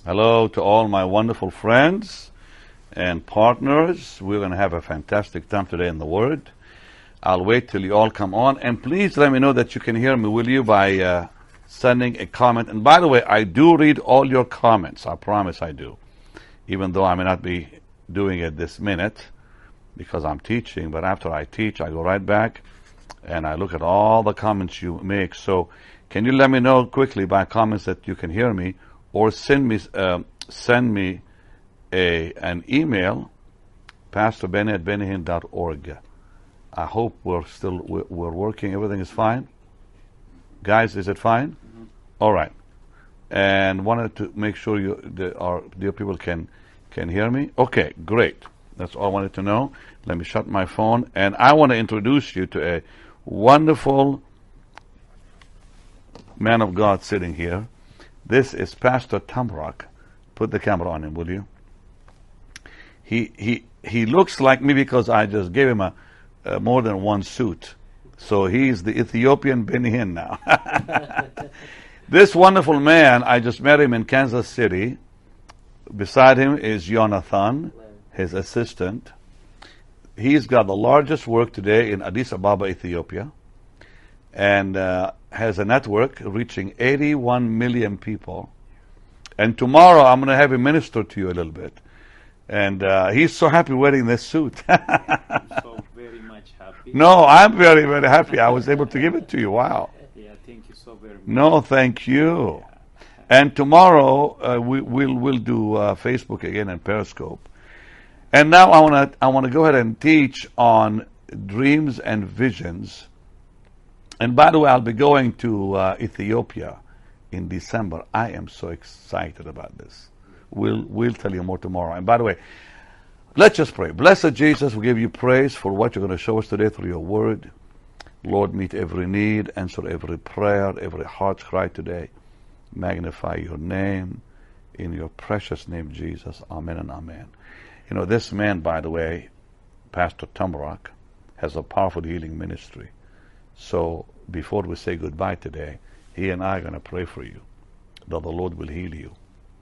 Hello to all my wonderful friends and partners. We're going to have a fantastic time today in the Word. I'll wait till you all come on. And please let me know that you can hear me, will you, by sending a comment. And by the way, I do read all your comments. I promise I do. Even though I may not be doing it this minute because I'm teaching. But after I teach, I go right back and I look at all the comments you make. So can you let me know quickly by comments that you can hear me? Or send me an email, pastorbenny@bennyhinn.org. I hope we're working. Everything is fine, guys. Is it fine? Mm-hmm. All right. And wanted to make sure our dear people can hear me. Okay, great. That's all I wanted to know. Let me shut my phone, and I want to introduce you to a wonderful man of God sitting here. This is Pastor Tamrak. Put the camera on him, will you? He looks like me because I just gave him a more than one suit. So he's the Ethiopian Benny Hinn now. This wonderful man, I just met him in Kansas City. Beside him is Jonathan, his assistant. He's got the largest work today in Addis Ababa, Ethiopia. And has a network reaching 81 million people. And tomorrow I'm going to have him minister to you a little bit. And he's so happy wearing this suit. I'm so very much happy. No, I'm very, very happy. I was able to give it to you. Wow. Yeah, thank you so very much. No, thank you. And tomorrow we'll do Facebook again and Periscope. And now I want to go ahead and teach on dreams and visions. And by the way, I'll be going to Ethiopia in December. I am so excited about this. We'll tell you more tomorrow. And by the way, let's just pray. Blessed Jesus, we give you praise for what you're going to show us today through your word. Lord, meet every need, answer every prayer, every heart's cry today. Magnify your name in your precious name, Jesus. Amen and amen. You know, this man, by the way, Pastor Tamrak, has a powerful healing ministry. So before we say goodbye today, he and I are going to pray for you, that the Lord will heal you.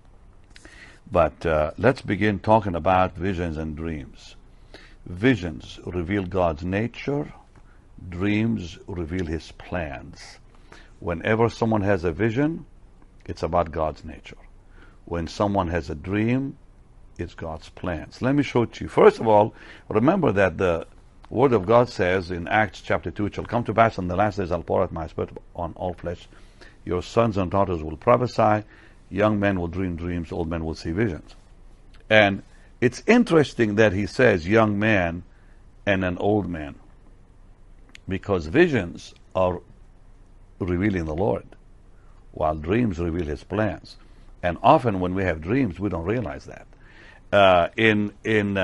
But let's begin talking about visions and dreams. Visions reveal God's nature. Dreams reveal His plans. Whenever someone has a vision, it's about God's nature. When someone has a dream, it's God's plans. Let me show it to you. First of all, remember that the Word of God says in Acts chapter 2, it shall come to pass in the last days I'll pour out my spirit on all flesh. Your sons and daughters will prophesy. Young men will dream dreams. Old men will see visions. And it's interesting that he says young man and an old man, because visions are revealing the Lord, while dreams reveal His plans. And often when we have dreams, we don't realize that. In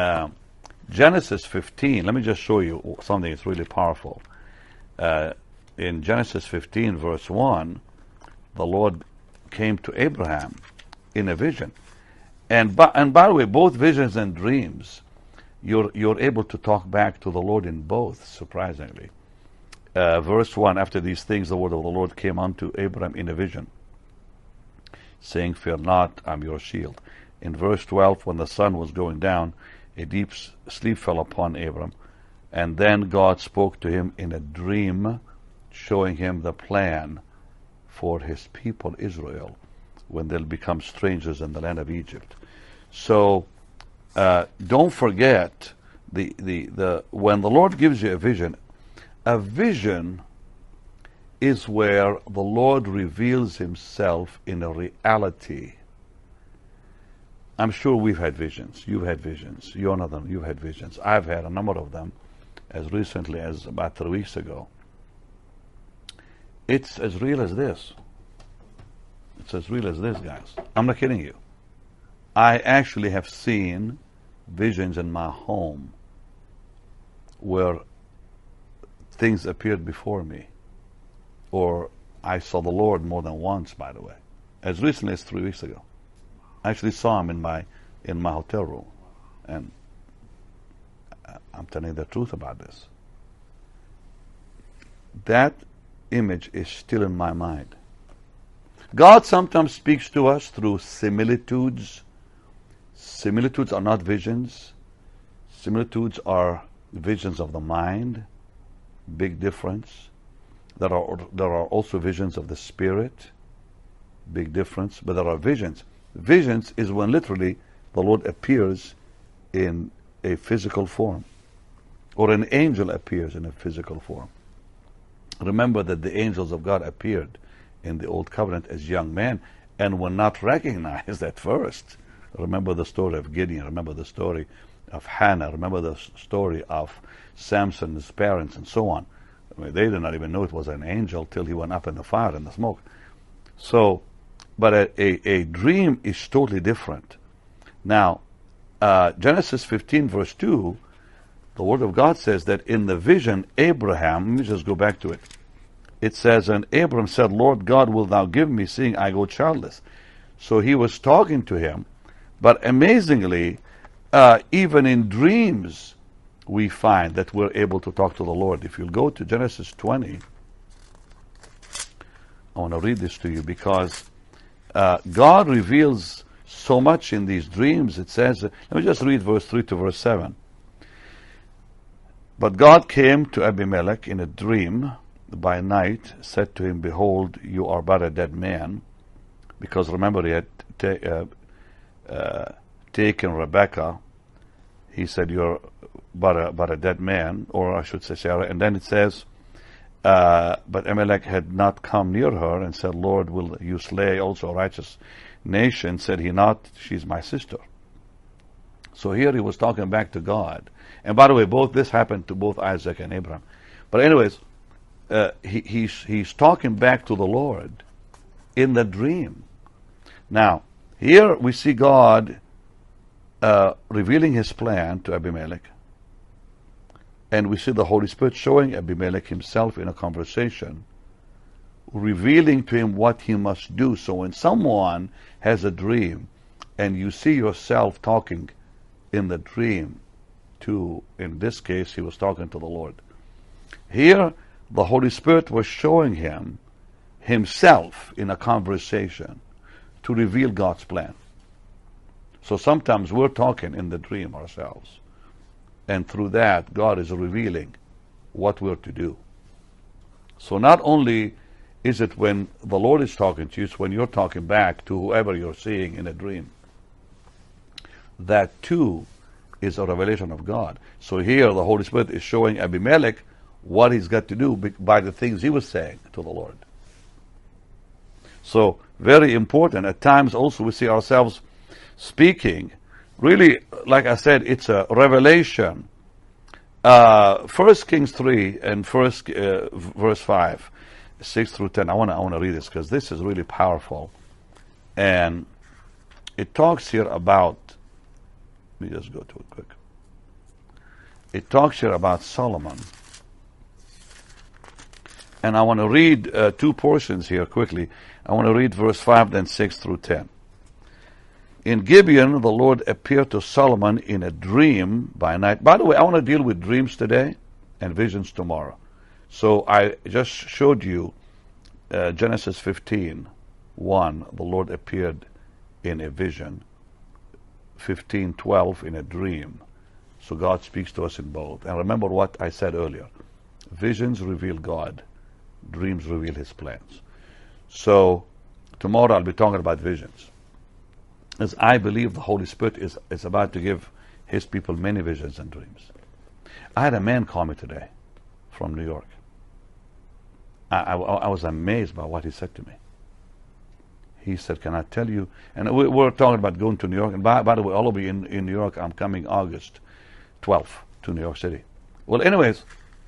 Genesis 15, let me just show you something that's really powerful. In Genesis 15, verse 1, the Lord came to Abraham in a vision. And by the way, both visions and dreams, you're able to talk back to the Lord in both, surprisingly. Verse 1, after these things, the word of the Lord came unto Abraham in a vision, saying, fear not, I'm your shield. In verse 12, when the sun was going down, a deep sleep fell upon Abram, and then God spoke to him in a dream, showing him the plan for His people Israel when they'll become strangers in the land of Egypt. So don't forget when the Lord gives you a vision is where the Lord reveals Himself in a reality. I'm sure we've had visions. You've had visions. Jonathan, you've had visions. I've had a number of them as recently as about 3 weeks ago. It's as real as this. It's as real as this, guys. I'm not kidding you. I actually have seen visions in my home where things appeared before me. Or I saw the Lord more than once, by the way. As recently as 3 weeks ago. I actually saw Him in my hotel room. And I'm telling you the truth about this. That image is still in my mind. God sometimes speaks to us through similitudes. Similitudes are not visions. Similitudes are visions of the mind. Big difference. There are also visions of the spirit. Big difference. But there are visions. Visions is when literally the Lord appears in a physical form, or an angel appears in a physical form. Remember that the angels of God appeared in the Old Covenant as young men and were not recognized at first. Remember the story of Gideon. Remember the story of Hannah. Remember the story of Samson, his parents, and so on. I mean, they did not even know it was an angel till he went up in the fire and the smoke. So, but a dream is totally different. Now, Genesis 15 verse 2, the Word of God says that in the vision, Abraham, let me just go back to it. It says, and Abram said, Lord God, wilt thou give me, seeing I go childless? So he was talking to him, but amazingly, even in dreams, we find that we're able to talk to the Lord. If you'll go to Genesis 20, I want to read this to you because God reveals so much in these dreams. It says, let me just read verse 3 to verse 7. But God came to Abimelech in a dream by night, said to him, behold, you are but a dead man. Because remember, he had taken Rebekah. He said, you're but a dead man, or I should say Sarah. And then it says, but Abimelech had not come near her, and said, Lord, will you slay also a righteous nation? Said he not, she's my sister. So here he was talking back to God. And by the way, both this happened to both Isaac and Abraham. But anyways, he's talking back to the Lord in the dream. Now, here we see God revealing his plan to Abimelech. And we see the Holy Spirit showing Abimelech himself in a conversation, revealing to him what he must do. So when someone has a dream and you see yourself talking in the dream to, in this case, he was talking to the Lord. Here, the Holy Spirit was showing him himself in a conversation to reveal God's plan. So sometimes we're talking in the dream ourselves. And through that, God is revealing what we're to do. So not only is it when the Lord is talking to you, it's when you're talking back to whoever you're seeing in a dream. That too is a revelation of God. So here the Holy Spirit is showing Abimelech what he's got to do by the things he was saying to the Lord. So very important. At times also we see ourselves speaking. Really, like I said, it's a revelation. 1 Kings 3 and verse 5, 6 through 10. I want to read this because this is really powerful. And it talks here about, let me just go to it quick. It talks here about Solomon. And I want to read two portions here quickly. I want to read verse 5, then 6 through 10. In Gibeon, the Lord appeared to Solomon in a dream by night. By the way, I want to deal with dreams today and visions tomorrow. So I just showed you Genesis 15:1. The Lord appeared in a vision. 15:12 in a dream. So God speaks to us in both. And remember what I said earlier. Visions reveal God. Dreams reveal his plans. So tomorrow I'll be talking about visions. As I believe the Holy Spirit is about to give his people many visions and dreams. I had a man call me today from New York. I was amazed by what he said to me. He said, can I tell you? And we're talking about going to New York. And by the way, I'll be in New York. I'm coming August 12th to New York City. Well, anyways,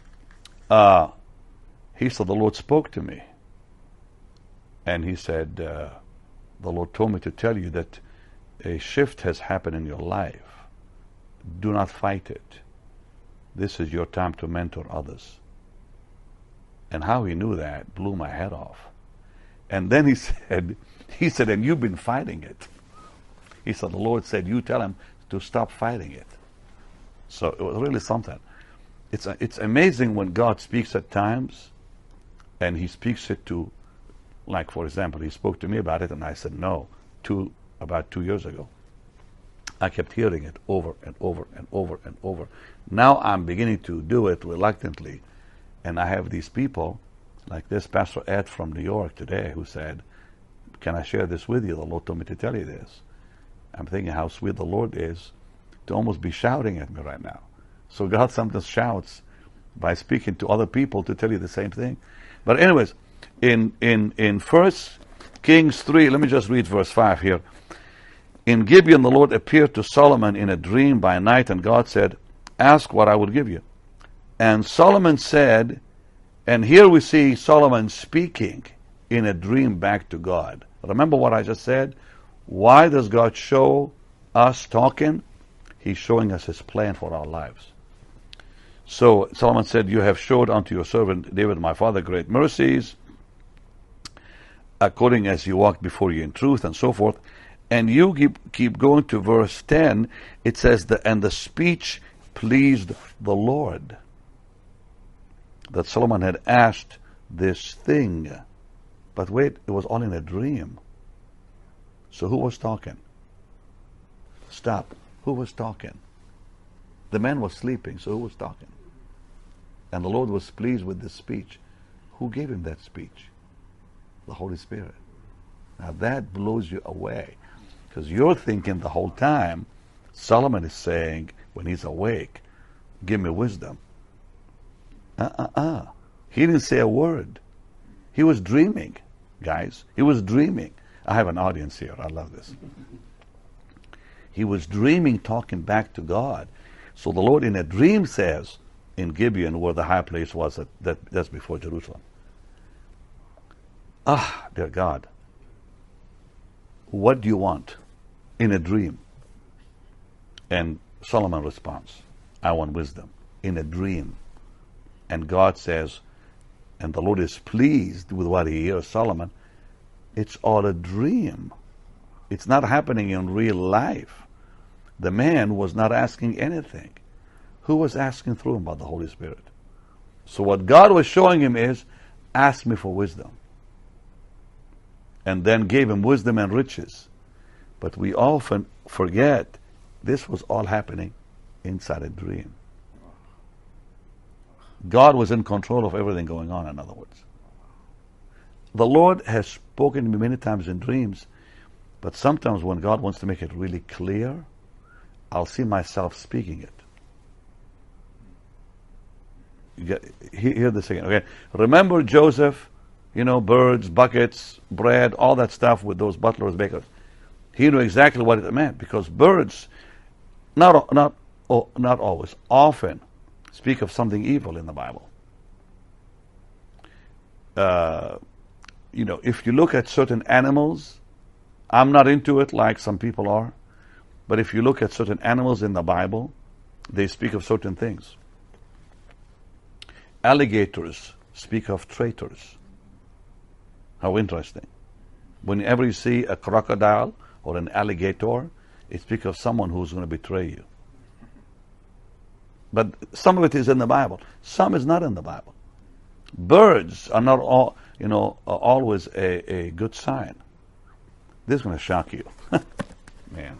he said, the Lord spoke to me. And he said, the Lord told me to tell you that a shift has happened in your life. Do not fight it. This is your time to mentor others. And how he knew that blew my head off. And then he said, and you've been fighting it. He said, the Lord said, you tell him to stop fighting it. So it was really something. It's amazing when God speaks at times, and he speaks it to Like, for example, he spoke to me about it, and I said no, about 2 years ago. I kept hearing it over and over and over and over. Now I'm beginning to do it reluctantly, and I have these people, like this Pastor Ed from New York today, who said, can I share this with you? The Lord told me to tell you this. I'm thinking how sweet the Lord is to almost be shouting at me right now. So God sometimes shouts by speaking to other people to tell you the same thing. But anyways, in 1 Kings 3, let me just read verse 5 here. In Gibeon the Lord appeared to Solomon in a dream by night, and God said, ask what I will give you. And Solomon said, and here we see Solomon speaking in a dream back to God. Remember what I just said? Why does God show us talking? He's showing us his plan for our lives. So Solomon said, you have showed unto your servant David my father great mercies, according as he walked before you in truth, and so forth. And you keep going to verse 10, it says, and the speech pleased the Lord, that Solomon had asked this thing. But wait, it was all in a dream. So who was talking? Stop. Who was talking? The man was sleeping, so who was talking? And the Lord was pleased with this speech. Who gave him that speech? The Holy Spirit. Now that blows you away, because you're thinking the whole time Solomon is saying, when he's awake, give me wisdom. He didn't say a word. He was dreaming, guys. He was dreaming. I have an audience here. I love this. He was dreaming, talking back to God. So the Lord in a dream says, in Gibeon, where the high place was, that's before Jerusalem. Dear God, what do you want? In a dream. And Solomon responds, I want wisdom. In a dream. And God says, and the Lord is pleased with what he hears Solomon. It's all a dream. It's not happening in real life. The man was not asking anything. Who was asking through him? About the Holy Spirit. So what God was showing him is, ask me for wisdom. And then gave him wisdom and riches. But we often forget this was all happening inside a dream. God was in control of everything going on, in other words. The Lord has spoken to me many times in dreams, but sometimes when God wants to make it really clear, I'll see myself speaking it. Hear this again. Okay. Remember Joseph, birds, buckets, bread, all that stuff with those butlers, bakers. He knew exactly what it meant, because birds, not always, often speak of something evil in the Bible. If you look at certain animals, I'm not into it like some people are, but if you look at certain animals in the Bible, they speak of certain things. Alligators speak of traitors. How interesting. Whenever you see a crocodile or an alligator, it speaks of someone who's going to betray you. But some of it is in the Bible. Some is not in the Bible. Birds are not all, always a good sign. This is going to shock you. Man.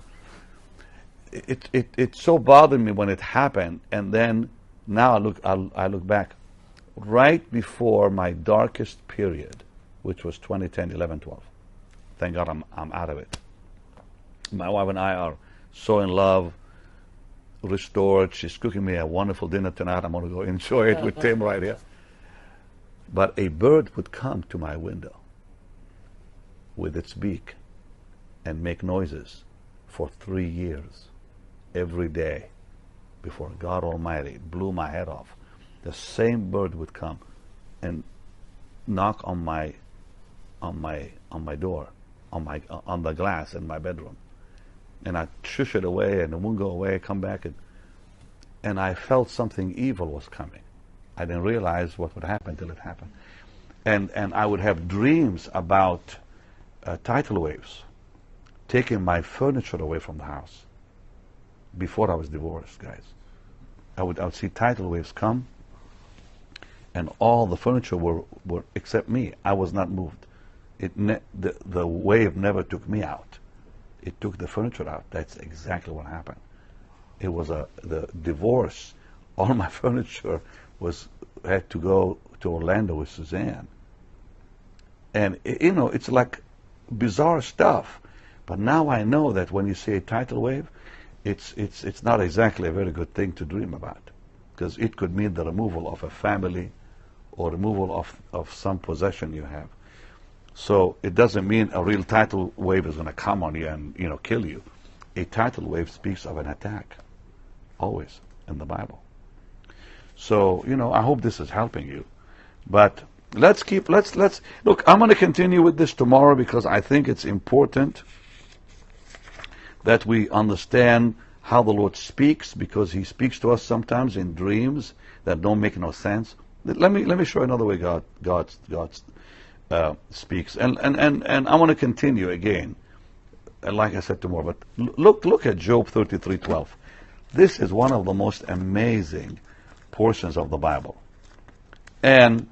It so bothered me when it happened, and then now I look back. Right before my darkest period, which was 2010, 11, 12. Thank God I'm out of it. My wife and I are so in love, restored. She's cooking me a wonderful dinner tonight. I'm going to go enjoy it with Tim right here. But a bird would come to my window with its beak and make noises for 3 years, every day, before God Almighty blew my head off. The same bird would come and knock on my door, on the glass in my bedroom, and I'd shush it away, and it wouldn't go away. Come back, and I felt something evil was coming. I didn't realize what would happen till it happened, and I would have dreams about tidal waves taking my furniture away from the house. Before I was divorced, guys, I would see tidal waves come, and all the furniture were except me. I was not moved. The wave never took me out. It took the furniture out. That's exactly what happened. It was the divorce. All my furniture had to go to Orlando with Suzanne. And it's like bizarre stuff. But now I know that when you say a tidal wave, it's not exactly a very good thing to dream about, because it could mean the removal of a family or removal of some possession you have. So it doesn't mean a real tidal wave is going to come on you and kill you. A tidal wave speaks of an attack, always in the Bible. So I hope this is helping you. But let's look. I'm going to continue with this tomorrow because I think it's important that we understand how the Lord speaks, because He speaks to us sometimes in dreams that don't make no sense. Let me show you another way God speaks, and I want to continue again, and like I said tomorrow. But look at Job 33:12. This is one of the most amazing portions of the Bible, and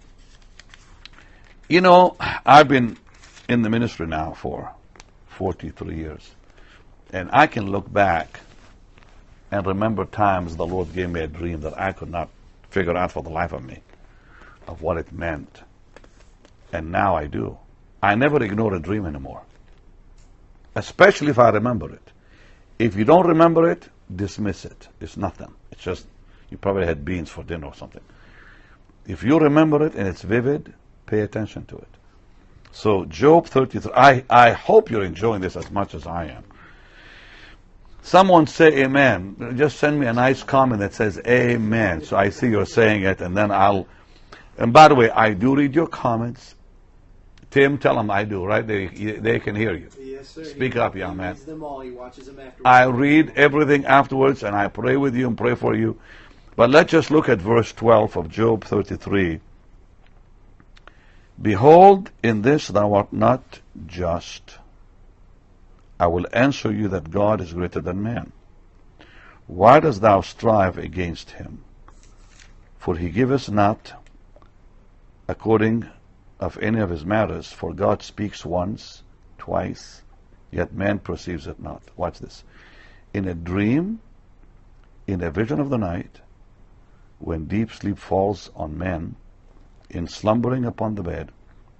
I've been in the ministry now for 43 years. And I can look back and remember times the Lord gave me a dream that I could not figure out for the life of me of what it meant. And now I do. I never ignore a dream anymore, especially if I remember it. If you don't remember it, dismiss it. It's nothing. It's just you probably had beans for dinner or something. If you remember it and it's vivid, pay attention to it. So Job 33. I hope you're enjoying this as much as I am. Someone say amen. Just send me a nice comment that says amen. So I see you're saying it, and then and by the way, I do read your comments. Tim, tell them I do, right? They can hear you. Yes, sir. Speak up, young man. He reads them all. He watches them afterwards. I read everything afterwards, and I pray with you and pray for you. But let's just look at verse 12 of Job 33. Behold, in this thou art not just. I will answer you that God is greater than man. Why dost thou strive against him? For he giveth not according of any of his matters, for God speaks once, twice, yet man perceives it not. Watch this. In a dream, in a vision of the night, when deep sleep falls on men, in slumbering upon the bed.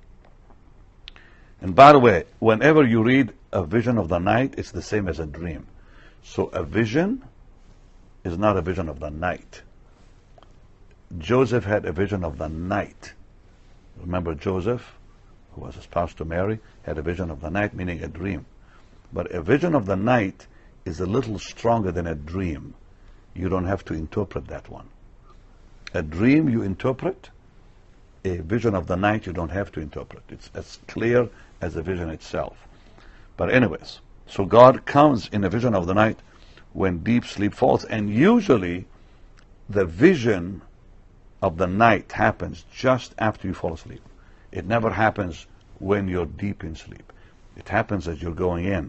And by the way, whenever you read a vision of the night, it's the same as a dream. So a vision is not a vision of the night. Joseph had a vision of the night. Remember Joseph, who was espoused to Mary, had a vision of the night, meaning a dream. But a vision of the night is a little stronger than a dream. You don't have to interpret that one. A dream you interpret. A vision of the night you don't have to interpret. It's as clear as the vision itself. But anyways, so God comes in a vision of the night when deep sleep falls, and usually the vision of the night happens just after you fall asleep. It never happens when you're deep in sleep. It happens as you're going in.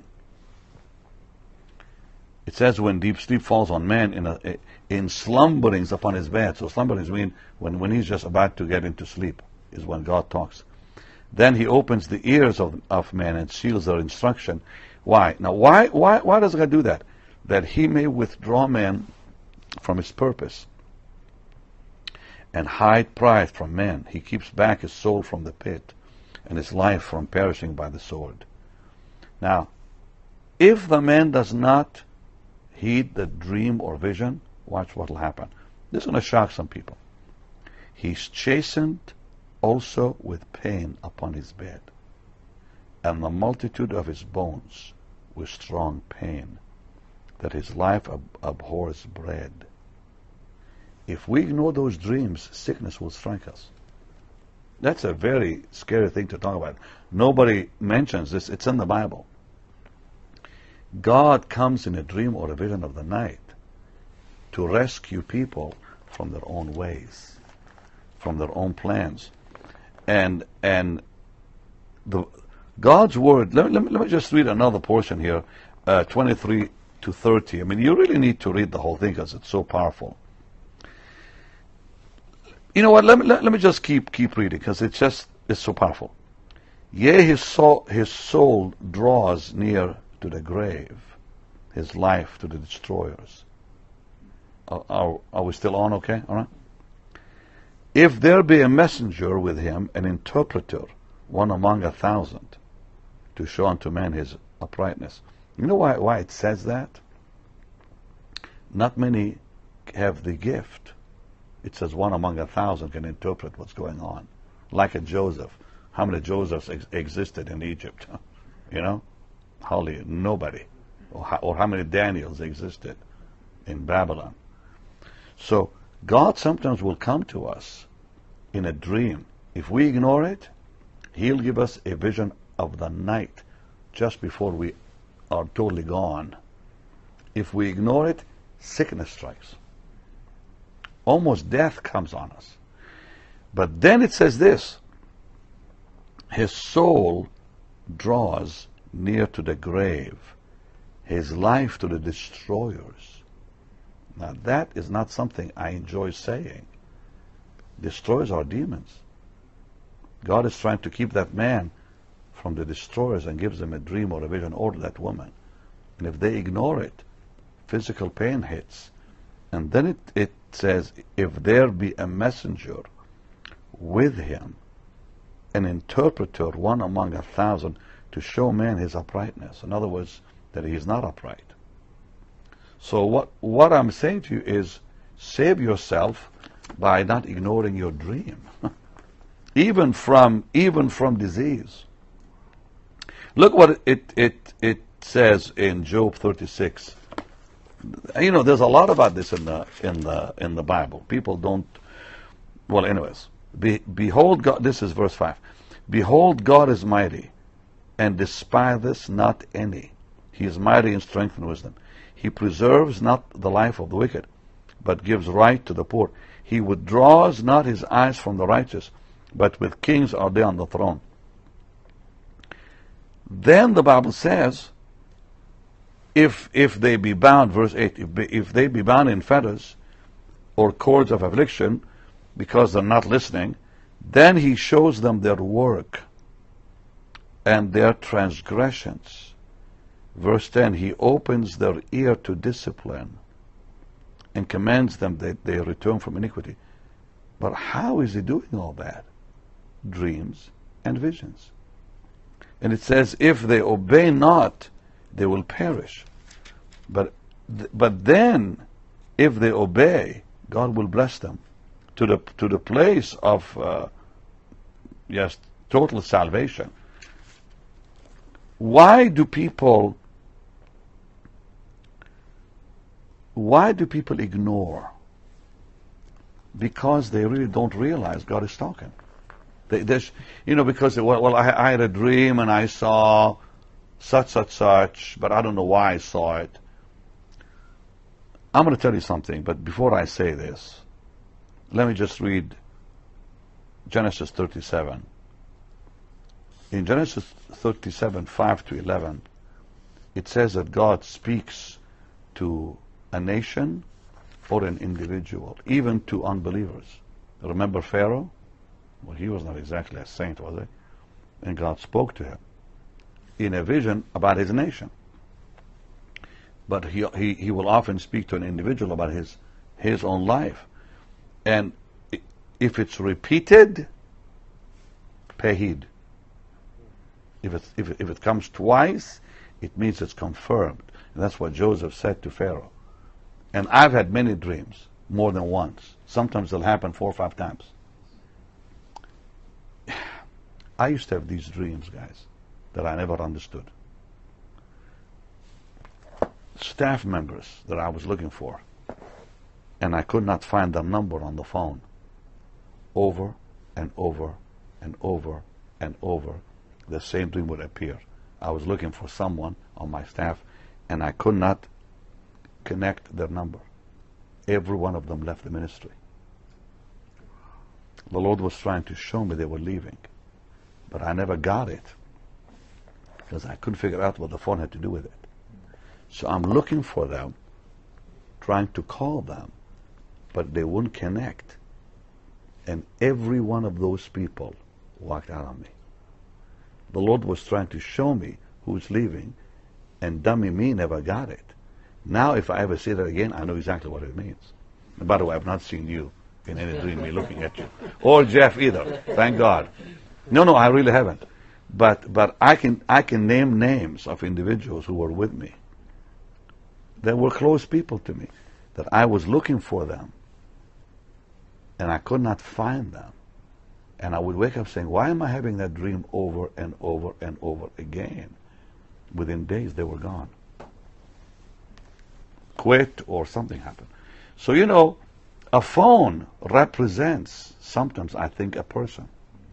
It says when deep sleep falls on man in slumberings upon his bed. So slumberings mean when he's just about to get into sleep is when God talks. Then he opens the ears of men and seals their instruction. Why? Now why does God do that? That he may withdraw man from his purpose and hide pride from men. He keeps back his soul from the pit and his life from perishing by the sword. Now, if the man does not heed the dream or vision, watch what will happen. This is going to shock some people. He's chastened also with pain upon his bed, and the multitude of his bones with strong pain, that his life abhors bread. If we ignore those dreams, sickness will strike us. That's a very scary thing to talk about. Nobody mentions this. It's in the Bible. God comes in a dream or a vision of the night to rescue people from their own ways, from their own plans. And God's word, let me just read another portion here, 23 to 30. I mean, you really need to read the whole thing because it's so powerful. You know what? Let me just keep reading because it's so powerful. Yea, his soul draws near to the grave, his life to the destroyers. Are we still on okay? All right. If there be a messenger with him, an interpreter, one among 1,000, to show unto man his uprightness. You know why it says that? Not many have the gift. It says one among 1,000 can interpret what's going on. Like a Joseph. How many Josephs existed in Egypt? You know? Hardly nobody. Or how many Daniels existed in Babylon. So God sometimes will come to us in a dream. If we ignore it, He'll give us a vision of the night just before we are totally gone. If we ignore it, sickness strikes. Almost death comes on us. But then it says this, his soul draws near to the grave, his life to the destroyers. Now that is not something I enjoy saying. Destroyers are demons. God is trying to keep that man from the destroyers and gives them a dream or a vision, or that woman. And if they ignore it, physical pain hits. And then it says, if there be a messenger with him, an interpreter, one among 1,000, to show man his uprightness. In other words, that he is not upright. So what I'm saying to you is, save yourself by not ignoring your dream, even from disease. Look what it says in Job 36. You know, there's a lot about this in the Bible. People don't. Well, anyways, behold, God. This is verse 5. Behold, God is mighty, and despiseth not any. He is mighty in strength and wisdom. He preserves not the life of the wicked, but gives right to the poor. He withdraws not his eyes from the righteous, but with kings are they on the throne. Then the Bible says, if they be bound, verse 8, if they be bound in fetters or cords of affliction, because they're not listening, then he shows them their work and their transgressions. Verse 10, he opens their ear to discipline and commands them that they return from iniquity. But how is he doing all that? Dreams and visions. And it says, if they obey not, they will perish. But then, if they obey, God will bless them to the place of total salvation. Why do people ignore? Because they really don't realize God is talking. Because I had a dream and I saw such, but I don't know why I saw it. I'm going to tell you something, but before I say this, let me just read Genesis 37. In Genesis 37, 5 to 11, it says that God speaks to a nation or an individual, even to unbelievers. Remember Pharaoh? Well, he was not exactly a saint, was he? And God spoke to him in a vision about his nation. But he will often speak to an individual about his own life. And if it's repeated, pay heed. If it comes twice, it means it's confirmed. And that's what Joseph said to Pharaoh. And I've had many dreams, more than once. Sometimes they'll happen 4 or 5 times. I used to have these dreams, guys, that I never understood. Staff members that I was looking for, and I could not find their number on the phone. Over and over and over and over, the same dream would appear. I was looking for someone on my staff, and I could not connect their number. Every one of them left the ministry. The Lord was trying to show me they were leaving, but I never got it because I couldn't figure out what the phone had to do with it. So I'm looking for them, trying to call them, but they wouldn't connect. And every one of those people walked out on me. The Lord was trying to show me who's leaving, and dummy me never got it. Now if I ever see that again, I know exactly what it means. And by the way, I've not seen you in any dream, me looking at you. Or Jeff either, thank God. No, I really haven't. But I can name names of individuals who were with me. They were close people to me, that I was looking for them, and I could not find them. And I would wake up saying, why am I having that dream over and over and over again? Within days, they were gone. Quit or something happened. So, you know, a phone represents sometimes, I think, a person.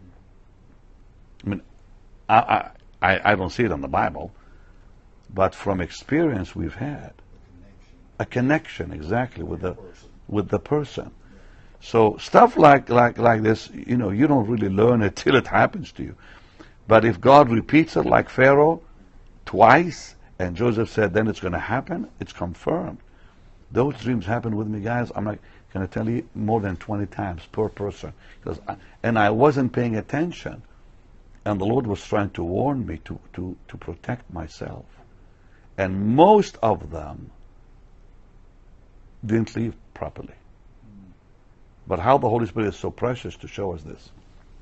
I mean, I don't see it in the Bible, but from experience we've had, a connection exactly with the person. So stuff like this, you know, you don't really learn it till it happens to you. But if God repeats it like Pharaoh twice, and Joseph said, then it's going to happen, it's confirmed. Those dreams happen with me, guys. I'm like, can I tell you, more than 20 times per person. And I wasn't paying attention. And the Lord was trying to warn me to protect myself. And most of them didn't leave properly. But how the Holy Spirit is so precious to show us this.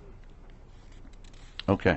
Okay.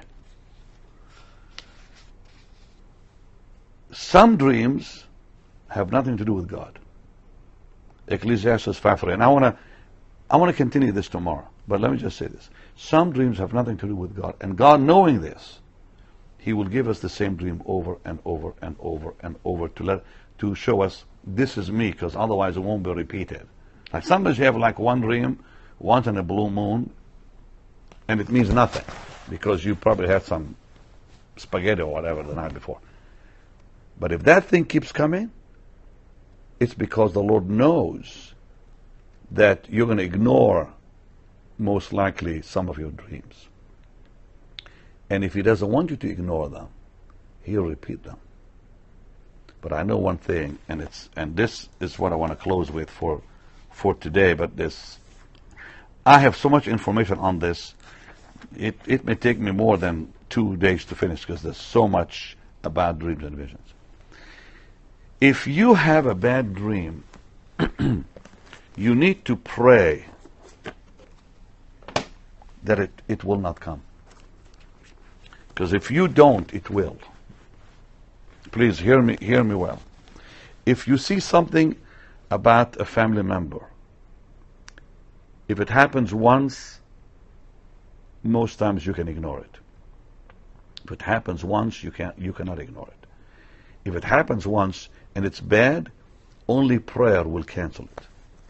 Some dreams have nothing to do with God. Ecclesiastes 5:3. And I want to continue this tomorrow. But let me just say this. Some dreams have nothing to do with God. And God, knowing this, He will give us the same dream over and over and over and over to show us this is me, because otherwise it won't be repeated. Like sometimes you have like one dream once in a blue moon, and it means nothing because you probably had some spaghetti or whatever the night before. But if that thing keeps coming, it's because the Lord knows that you're going to ignore most likely some of your dreams. And if He doesn't want you to ignore them, He'll repeat them. But I know one thing, and this is what I want to close with for today, but I have so much information on this, it may take me more than 2 days to finish because there's so much about dreams and visions. If you have a bad dream, you need to pray that it will not come. Because if you don't, it will. Please hear me well. If you see something about a family member, if it happens once, most times you can ignore it. If it happens once, you cannot ignore it. If it happens once and it's bad, only prayer will cancel it.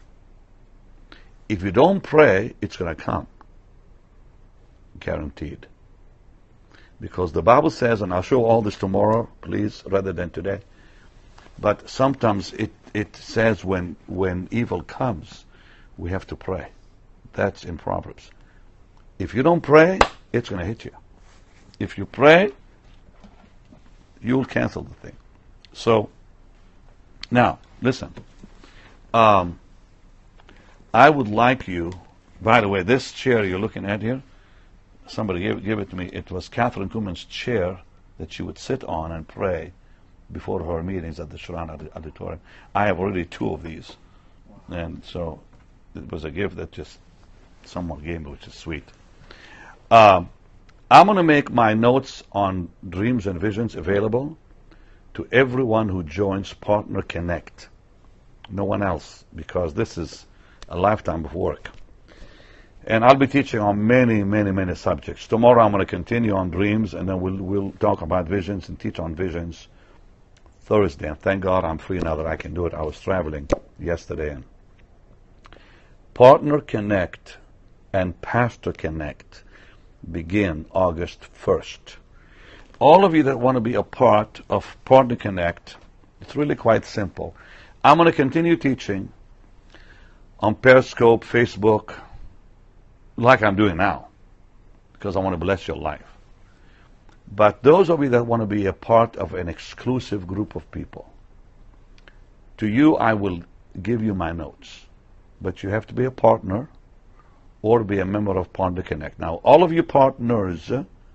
If you don't pray, it's going to come. Guaranteed. Because the Bible says, and I'll show all this tomorrow, please, rather than today, but sometimes it says when evil comes, we have to pray. That's in Proverbs. If you don't pray, it's going to hit you. If you pray, you'll cancel the thing. So, now, listen. I would like you, by the way, this chair you're looking at here, somebody gave it to me. It was Catherine Kuhlman's chair that she would sit on and pray before her meetings at the Sharon Auditorium. I have already 2 of these. And so it was a gift that just someone gave me, which is sweet. I'm going to make my notes on dreams and visions available to everyone who joins Partner Connect. No one else, because this is a lifetime of work. And I'll be teaching on many subjects. Tomorrow I'm going to continue on dreams, and then we'll talk about visions and teach on visions Thursday. And thank God I'm free now that I can do it. I was traveling yesterday. And Partner Connect and Pastor Connect begin August 1st. All of you that want to be a part of Partner Connect, it's really quite simple. I'm going to continue teaching on Periscope, Facebook, like I'm doing now, because I want to bless your life. But those of you that want to be a part of an exclusive group of people, to you I will give you my notes. But you have to be a partner or be a member of Partner Connect. Now, all of you partners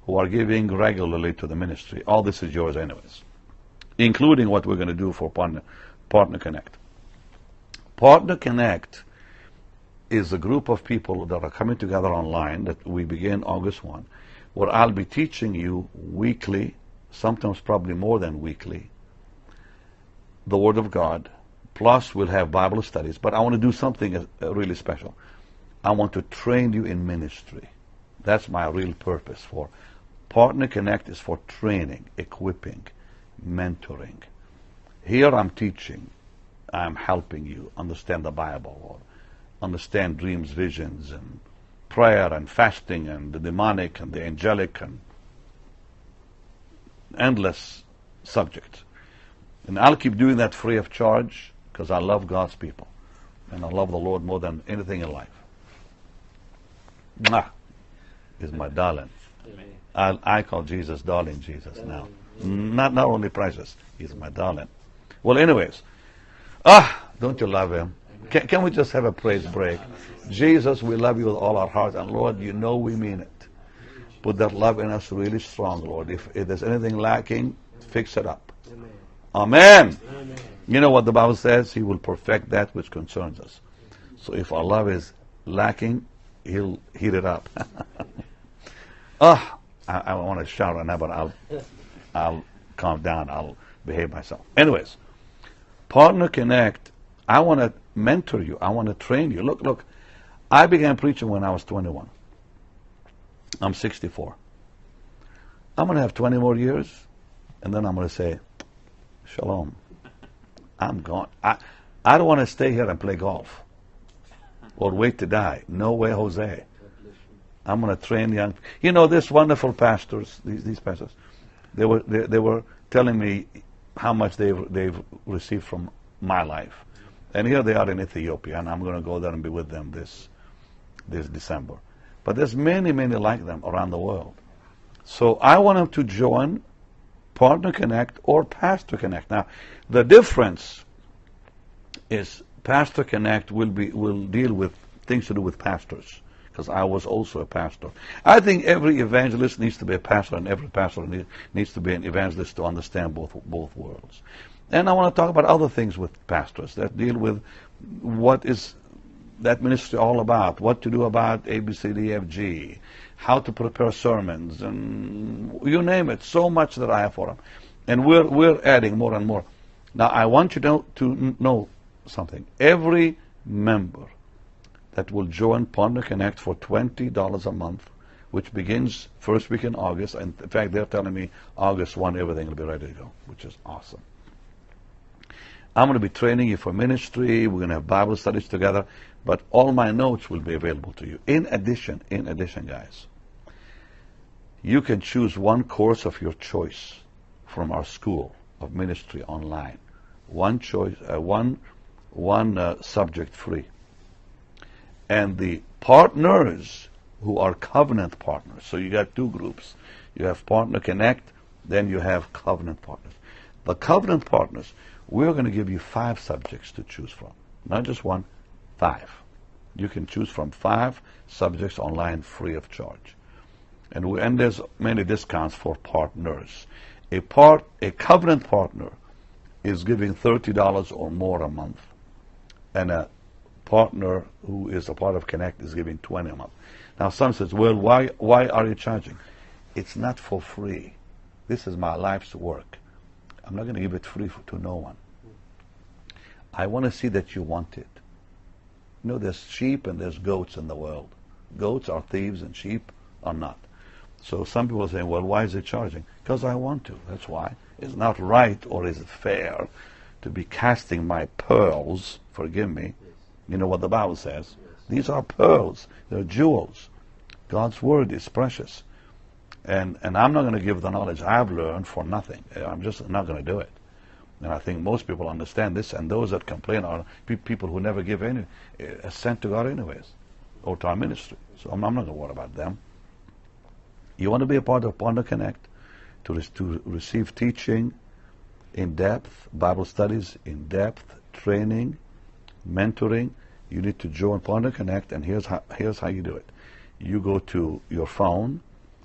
who are giving regularly to the ministry. All this is yours anyways, including what we're going to do for Partner Connect. Partner Connect is a group of people that are coming together online that we begin August 1, where I'll be teaching you weekly, sometimes probably more than weekly, the Word of God, plus we'll have Bible studies. But I want to do something really special. I want to train you in ministry. That's my real purpose for Partner Connect, is for training, equipping, mentoring. Here I'm teaching. I'm helping you understand the Bible, or understand dreams, visions, and prayer, and fasting, and the demonic, and the angelic, and endless subjects. And I'll keep doing that free of charge because I love God's people. And I love the Lord more than anything in life. Mwah! Is my darling. I call Jesus darling Jesus now. Not only precious, he's my darling. Well, anyways, don't you love him? Can we just have a praise break? Jesus, we love you with all our heart, and Lord, you know we mean it. Put that love in us really strong, Lord. If there's anything lacking, fix it up. Amen. Amen. You know what the Bible says? He will perfect that which concerns us. So if our love is lacking, he'll heat it up. I want to shout right now, but I'll calm down. I'll behave myself. Anyways, Partner Connect, I want to mentor you. I want to train you. Look, I began preaching when I was 21. I'm 64. I'm going to have 20 more years, and then I'm going to say, Shalom. I'm gone. I don't want to stay here and play golf or wait to die. No way, Jose. I'm going to train young. You know, these wonderful pastors, these pastors, they were telling me how much they've received from my life. And here they are in Ethiopia, and I'm going to go there and be with them this December. But there's many, many like them around the world. So I want them to join Partner Connect or Pastor Connect. Now, the difference is Pastor Connect will deal with things to do with pastors, because I was also a pastor. I think every evangelist needs to be a pastor, and every pastor needs to be an evangelist to understand both worlds. And I want to talk about other things with pastors that deal with what is that ministry all about, what to do about A, B, C, D, F, G, how to prepare sermons, and you name it. So much that I have for them. And we're adding more and more. Now, I want you to know something. Every member that will join Partner Connect for $20 a month, which begins first week in August, and in fact, they're telling me August 1, everything will be ready to go, which is awesome. I'm going to be training you for ministry. We're going to have Bible studies together, but all my notes will be available to you. In addition, guys, you can choose one course of your choice from our school of ministry online. One choice, one subject free. And the partners who are covenant partners, so you got two groups. You have Partner Connect, then you have covenant partners. The covenant partners, we're going to give you 5 subjects to choose from. Not just one, 5. You can choose from 5 subjects online free of charge. And there's many discounts for partners. A covenant partner is giving $30 or more a month. And a partner who is a part of Connect is giving $20 a month. Now some says, well, why are you charging? It's not for free. This is my life's work. I'm not going to give it free to no one. I want to see that you want it. You know, there's sheep and there's goats in the world. Goats are thieves and sheep are not. So some people are saying, well, why is it charging? Because I want to. That's why. It's not right or is it fair to be casting my pearls, forgive me. You know what the Bible says. These are pearls. They're jewels. God's word is precious. And I'm not going to give the knowledge I've learned for nothing. I'm just not going to do it. And I think most people understand this, and those that complain are people who never give any a cent to God anyways, or to our ministry. So I'm not going to worry about them. You want to be a part of Partner Connect, to receive teaching in depth, Bible studies in depth, training, mentoring. You need to join Partner Connect, and here's how you do it. You go to your phone,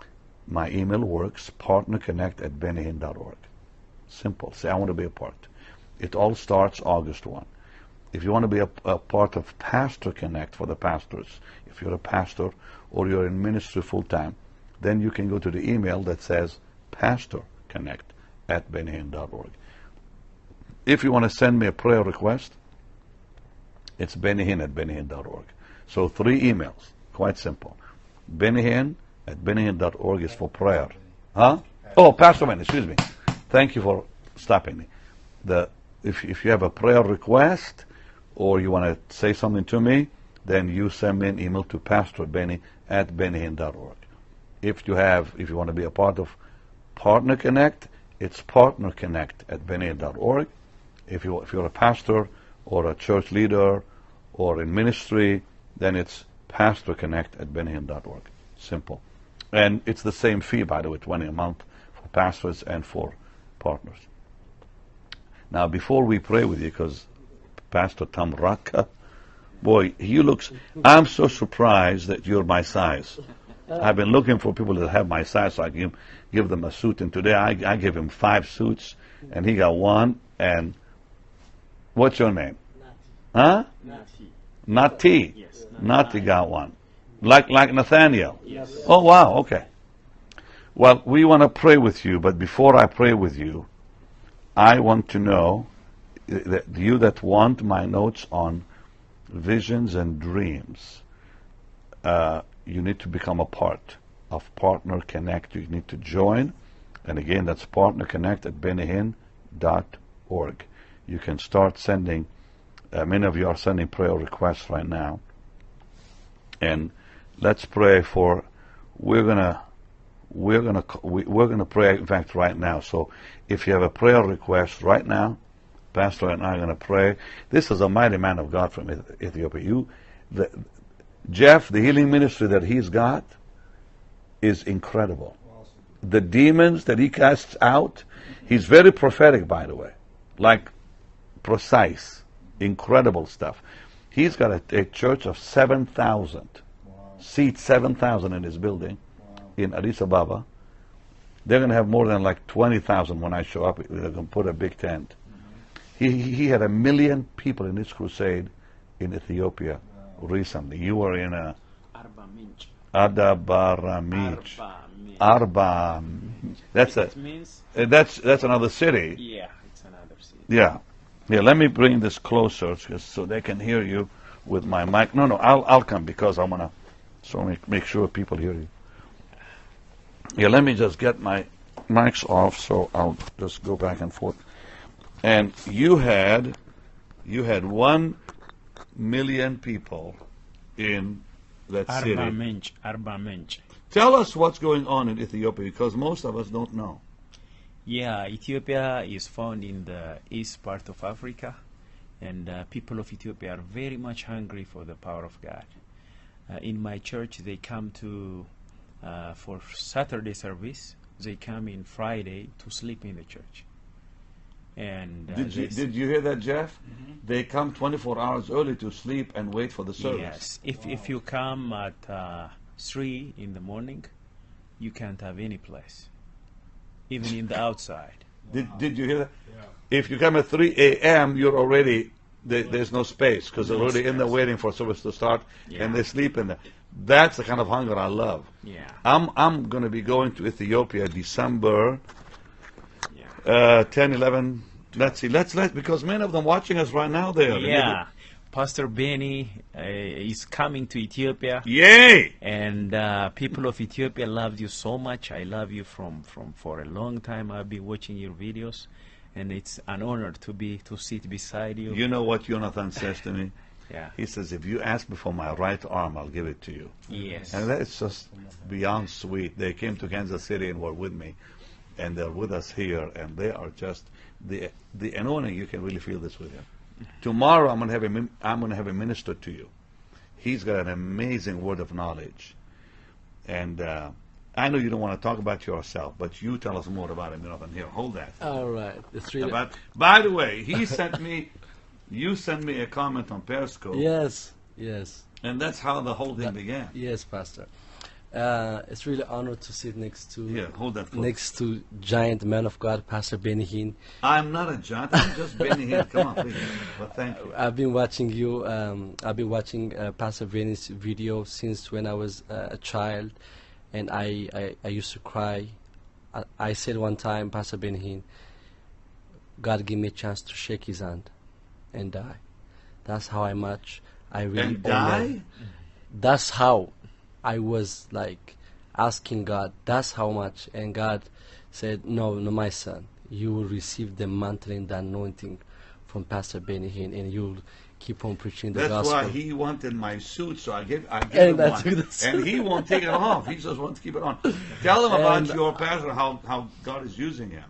my email works, partnerconnect@bennyhinn.org. Simple. Say, I want to be a part. It all starts August 1. If you want to be a part of Pastor Connect for the pastors, if you're a pastor or you're in ministry full-time, then you can go to the email that says pastorconnect@bennyhinn.org. If you want to send me a prayer request, it's bennyhinn@bennyhinn.org. So 3 emails, quite simple. bennyhinn@bennyhinn.org is for prayer. Huh? Oh, Pastor Benny, excuse me. Thank you for stopping me. If you have a prayer request or you want to say something to me, then you send me an email to pastorbenny@bennyhinn.org. If you want to be a part of Partner Connect, it's partnerconnect@bennyhinn.org. If you're a pastor or a church leader or in ministry, then it's pastorconnect@bennyhinn.org. Simple. And it's the same fee, by the way, $20 a month for pastors and for partners. Now, before we pray with you, because Pastor Tom Raka, boy, I'm so surprised that you're my size. I've been looking for people that have my size so I can give them a suit. And today I gave him 5 suits, and he got 1. And what's your name? Huh? Nati. Yes. Nati got 1. Like Nathaniel. Yes. Oh, wow, okay. Well, we want to pray with you, but before I pray with you, I want to know that you that want my notes on visions and dreams, you need to become a part of Partner Connect. You need to join. And again, that's partnerconnect@bennyhinn.org. You can start sending, many of you are sending prayer requests right now. And let's pray for, we're gonna pray, in fact, right now. So if you have a prayer request right now, Pastor and I are going to pray. This is a mighty man of God from Ethiopia. Jeff, the healing ministry that he's got is incredible. Awesome. The demons that he casts out, he's very prophetic, by the way. Like, precise, incredible stuff. He's got a church of 7,000. Wow. Seats 7,000 in his building. In Addis Ababa. They're going to have more than like 20,000 when I show up. They're going to put a big tent. Mm-hmm. He had 1 million people in this crusade in Ethiopia recently. You were in Arba Minch. Adabaramich. Arba. That's another city. Yeah, it's another city. Yeah. Yeah, let me bring this closer so they can hear you with my mic. No, I'll come because I want to make sure people hear you. Yeah, let me just get my mics off, so I'll just go back and forth. And you had 1 million people in that city. Arba Minch. Tell us what's going on in Ethiopia, because most of us don't know. Yeah, Ethiopia is found in the east part of Africa, and people of Ethiopia are very much hungry for the power of God. In my church, they come to for Saturday service. They come in Friday to sleep in the church. And did you hear that, Jeff? Mm-hmm. They come 24 hours early to sleep and wait for the service. Yes. If you come at 3 in the morning, you can't have any place, even in the outside. Did you hear that? Yeah. If you come at 3 a.m., you're already there's no space because they're already in there waiting for service to start, and they sleep in there. That's the kind of hunger I love. Yeah. I'm going to be going to Ethiopia December 10, 11. Let's see. Let's because many of them watching us right now there. Yeah. Pastor Benny is coming to Ethiopia. Yay! And people of Ethiopia loved you so much. I love you from for a long time. I've been watching your videos, and it's an honor to sit beside you. You know what Jonathan says to me? Yeah. He says, if you ask me for my right arm, I'll give it to you. Yes. And that's just beyond sweet. They came to Kansas City and were with me, and they're with us here, and they are just the anointing. You can really feel this with him. Tomorrow I'm going to have a minister to you. He's got an amazing word of knowledge, and I know you don't want to talk about yourself, but you tell us more about him. Jonathan. Here, hold that. All right. It's really by the way, he sent me. You sent me a comment on Periscope. Yes. And that's how the whole thing began. Yes, Pastor. It's really an honor to sit next to Here, hold that for next to giant man of God, Pastor Benny Hinn. I'm not a giant. I'm just Benny Hinn. Come on, please. But thank you. I've been watching you. I've been watching Pastor Benny's video since when I was a child, and I used to cry. I said one time, Pastor Benny Hinn, God give me a chance to shake his hand and die. That's how I really And die? honor. That's how I was like asking God. That's how much, and God said, "No, no, my son, you will receive the mantle and the anointing from Pastor Benny Hinn, and you'll keep on preaching the That's gospel." why he wanted my suit, so I gave And him I one. took the suit. And he won't take it off. He just wants to keep it on. Tell him about And- your pastor, how God is using him.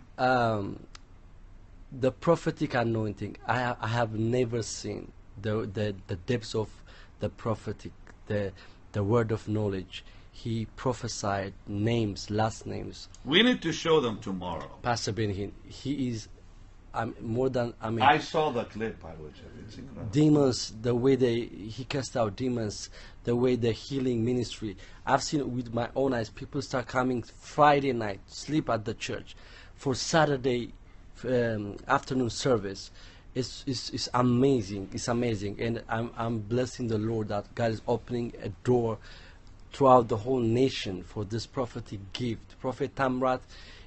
The prophetic anointing, I have never seen the depths of the prophetic, the word of knowledge. He prophesied names, last names. We need to show them tomorrow. Pastor Benny Hinn, he is more than, I saw the clip, I would say. It's incredible. demons, the way he cast out demons, the way the healing ministry. I've seen it with my own eyes. People start coming Friday night, sleep at the church for Saturday afternoon service. It's amazing. It's amazing, and I'm blessing the Lord that God is opening a door throughout the whole nation for this prophetic gift. Prophet Tamrat,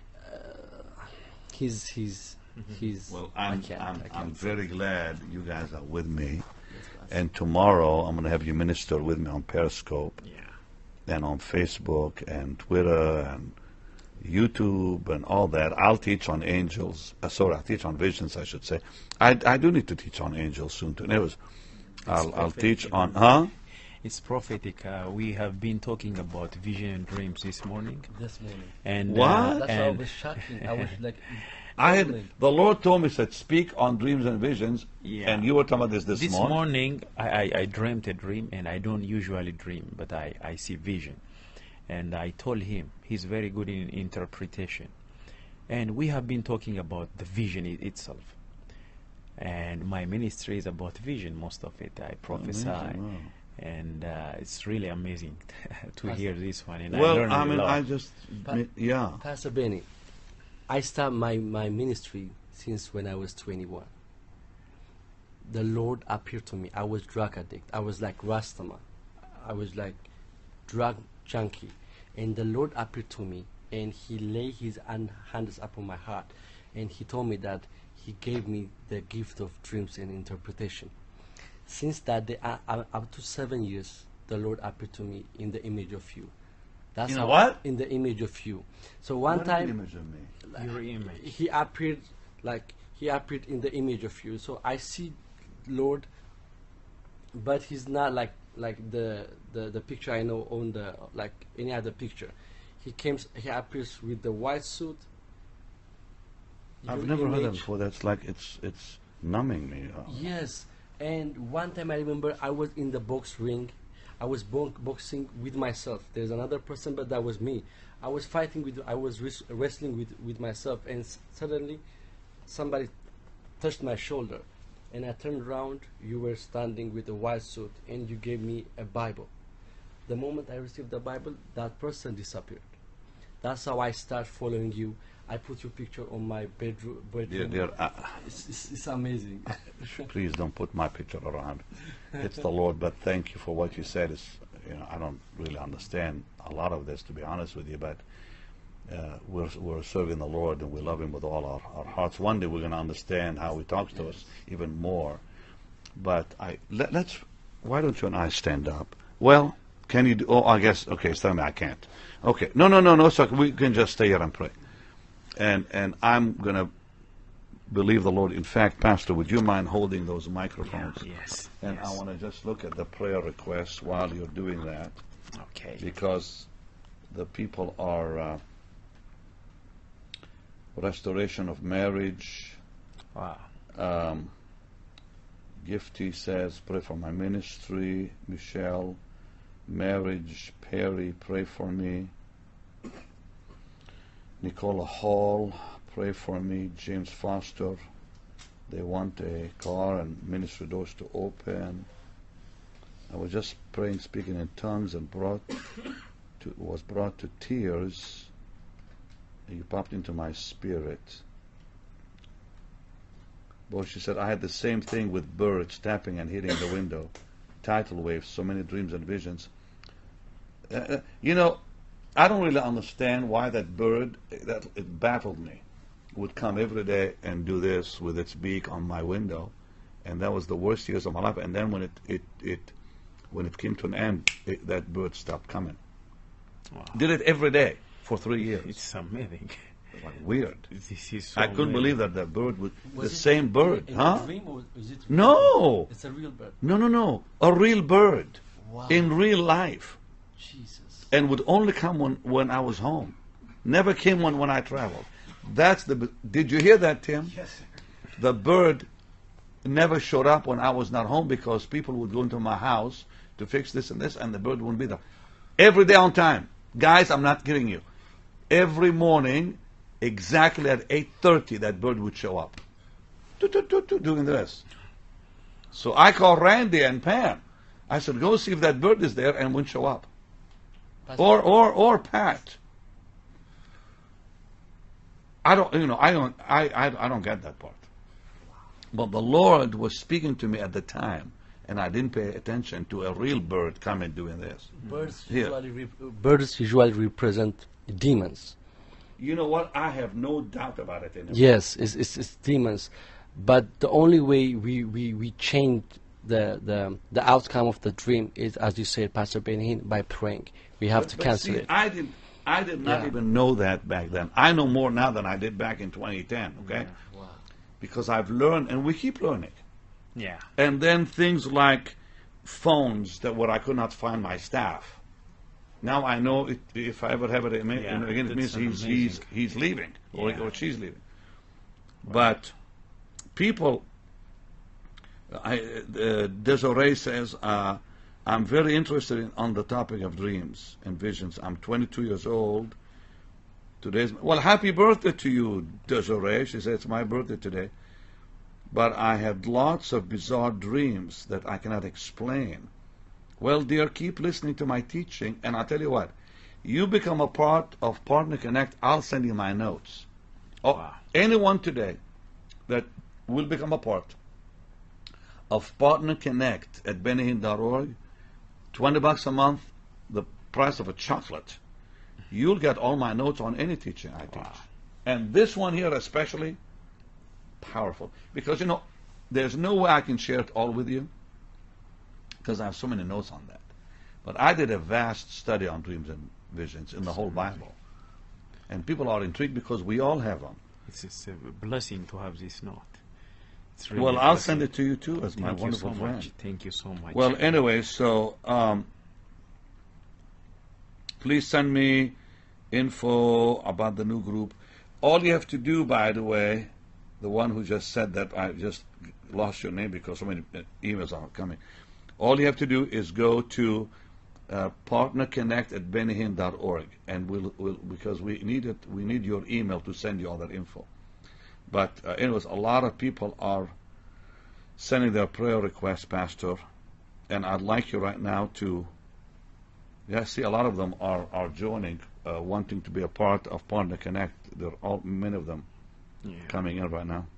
he's. Well, I I'm can't. very glad you guys are with me. And tomorrow I'm going to have you minister with me on Periscope and on Facebook and Twitter and YouTube and all that. I'll teach on angels. I'll teach on visions, I should say. I do need to teach on angels soon too. Anyways, I'll teach on, It's prophetic. We have been talking about vision and dreams this morning. This morning. And What? That's why I and was shocking. I was like, the Lord told me, said, speak on dreams and visions. Yeah. And you were talking about this this morning. morning I dreamt a dream, and I don't usually dream, but I see vision. And I told him he's very good in interpretation. And we have been talking about the vision itself. And my ministry is about vision, most of it. I prophesy. Amazing, wow. And it's really amazing to hear this one. And I Well, learned I a mean, lot. yeah. Pastor Benny, I started my ministry since when I was 21. The Lord appeared to me. I was drug addict. I was like Rastaman. I was like drug junkie. And the Lord appeared to me, and He laid His hands upon my heart. And He told me that He gave me the gift of dreams and interpretation. Since that day, up to 7 years, the Lord appeared to me in the image of you. That's In how- what? In the image of you. So one What time, image of me? Your image. He appeared in the image of you. So I see Lord, but He's not like the picture I know on the like any other picture. He appears with the white suit. I've Your never heard that image. before. That's like it's numbing me. Yes, and one time I remember I was in the box ring. I was boxing with myself. There's another person, but that was me. I was wrestling with myself, and suddenly somebody touched my shoulder, and I turned around. You were standing with a white suit, and you gave me a Bible. The moment I received the Bible, that person disappeared. That's how I start following you. I put your picture on my bedroom. Dear, It's amazing. please don't put my picture around. It's the Lord, but thank you for what you said. I don't really understand a lot of this, to be honest with you, but we're serving the Lord and we love Him with all our hearts. One day we're going to understand how He talks to us even more. But why don't you and I stand up? Well, can you do? Oh, I guess. Okay, tell me I can't. Okay, no. So we can just stay here and pray. And I'm going to believe the Lord. In fact, Pastor, would you mind holding those microphones? Yes. And I want to just look at the prayer requests while you're doing that, Okay. because the people are restoration of marriage. Wow. Gifty says, pray for my ministry. Michelle, marriage. Perry, pray for me. Nicola Hall, pray for me. James Foster, they want a car and ministry doors to open. I was just praying, speaking in tongues, and brought was brought to tears. You popped into my spirit. Well, she said, I had the same thing with birds tapping and hitting the window. Tidal waves, so many dreams and visions. You know, I don't really understand why that bird, that it baffled me, would come every day and do this with its beak on my window, and that was the worst years of my life. And then when it came to an end, that bird stopped coming. Wow. Did it every day for 3 years. It's amazing. Like weird. This is so I couldn't amazing. believe that that bird would Was the it same bird, in huh? a dream or is it No. It's a real bird. No, a real bird Wow. in real life, Jesus. and would only come when I was home. Never came when I traveled. That's the. Did you hear that, Tim? Yes, sir. The bird never showed up when I was not home because people would go into my house to fix this and this, and the bird wouldn't be there. Every day on time. Guys, I'm not kidding you. Every morning, exactly at 8:30, that bird would show up. Doing this. So I called Randy and Pam. I said, go see if that bird is there, and wouldn't show up. Pastor, Or Pat. I don't get that part. But the Lord was speaking to me at the time, and I didn't pay attention to a real bird coming doing this. birds Here. birds usually represent demons. You know what? I have no doubt about it anymore. Yes, it's demons. But the only way we change the outcome of the dream is, as you said, Pastor Benjamin, by praying. We have to But cancel see, it. I did not Yeah. even know that back then. I know more now than I did back in 2010, okay? Wow. Because I've learned, and we keep learning. Yeah. And then things like phones that where I could not find my staff. Now I know if I ever have it again, it means that's he's leaving or Yeah. she's leaving. But people, Desiree says, I'm very interested on the topic of dreams and visions. I'm 22 years old. Well, happy birthday to you, Desiree. She said, it's my birthday today. But I had lots of bizarre dreams that I cannot explain. Well, dear, keep listening to my teaching, and I'll tell you what. You become a part of Partner Connect, I'll send you my notes. Oh, Wow. anyone today that will become a part of Partner Connect at bennyhinn.org, $20 a month, the price of a chocolate. You'll get all my notes on any teaching I teach. Wow. And this one here especially, powerful. Because, there's no way I can share it all with you because I have so many notes on that. But I did a vast study on dreams and visions in the whole Bible. And people are intrigued because we all have them. It's a blessing to have this note. It's really Well, a I'll blessing. send it to you too as my Thank you wonderful so friend. much. Thank you so much. Well, anyway, so please send me info about the new group. All you have to do, by the way, the one who just said that, I just lost your name because so many emails are coming. All you have to do is go to partnerconnect@bennyhinn.org, and we'll because we need your email to send you all that info. But anyways, a lot of people are sending their prayer requests, Pastor, and I'd like you right now to. Yeah, see, a lot of them are joining, wanting to be a part of Partner Connect. Many of them coming in right now.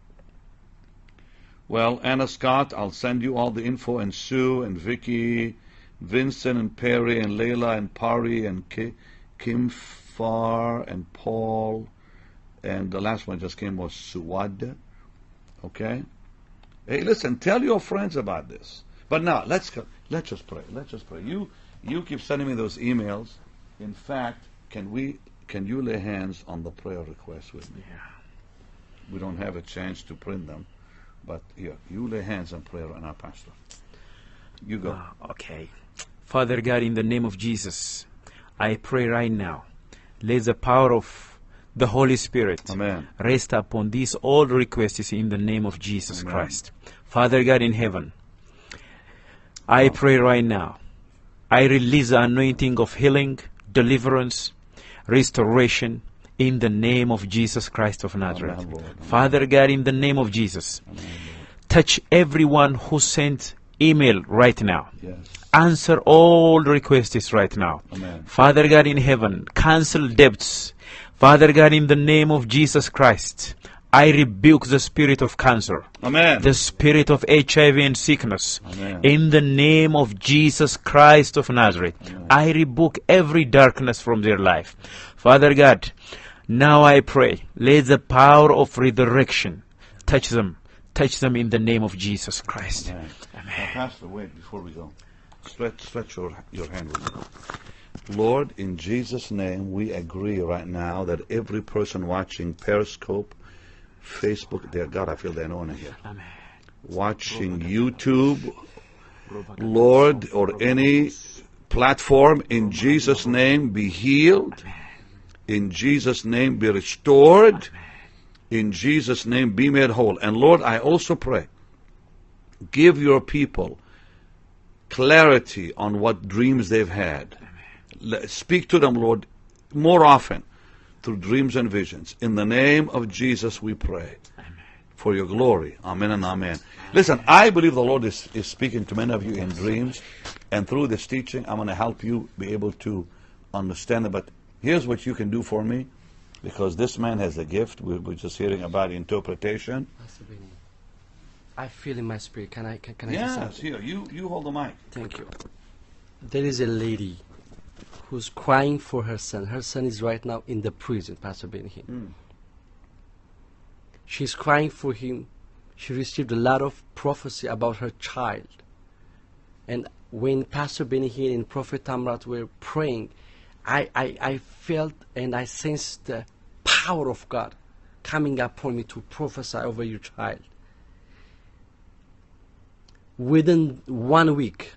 Well, Anna Scott, I'll send you all the info, and Sue and Vicky, Vincent and Perry and Layla and Pari and Kim Farr and Paul, and the last one just came was Suwad. Okay? Hey, listen, tell your friends about this. But now, let's just pray. Let's just pray. You keep sending me those emails. In fact, can you lay hands on the prayer requests with me? Yeah. We don't have a chance to print them, but here, you lay hands on prayer right now, Pastor. You go. Okay. Father God, in the name of Jesus, I pray right now, let the power of the Holy Spirit Amen. rest upon these all requests in the name of Jesus Amen. Christ. Father God in heaven, I pray right now, I release the anointing of healing, deliverance, restoration in the name of Jesus Christ of Nazareth. Amen, Lord. Amen. Father God, in the name of Jesus, Amen, Lord. touch everyone who sent email right now. Yes. Answer all requests right now. Amen. Father God in heaven, cancel debts. Father God, in the name of Jesus Christ, I rebuke the spirit of cancer, Amen. the spirit of HIV and sickness. Amen. In the name of Jesus Christ of Nazareth, Amen. I rebuke every darkness from their life. Father God, now I pray, let the power of resurrection touch them in the name of Jesus Christ. Amen. Now, Pastor, wait before we go. Stretch your hand with me. Lord, in Jesus' name, we agree right now that every person watching Periscope, Facebook, dear God, I feel the anointing here. Amen. Watching YouTube, Lord, or any platform, in Jesus' name, be healed. In Jesus' name, be restored. In Jesus' name, be made whole. And Lord, I also pray, give your people clarity on what dreams they've had. Speak to them, Lord, more often through dreams and visions. In the name of Jesus we pray. Amen. For your glory. Amen and amen. Listen, I believe the Lord is speaking to many of you in dreams. And through this teaching, I'm going to help you be able to understand it. But here's what you can do for me. Because this man has a gift. We're just hearing about interpretation. I feel in my spirit. Can I say Yes, something? here. You hold the mic. Thank you. There is a lady who's crying for her son. Her son is right now in the prison, Pastor Benny. She's crying for him. She received a lot of prophecy about her child. And when Pastor Benny and Prophet Tamrat were praying, I felt and I sensed the power of God coming upon me to prophesy over your child. Within 1 week,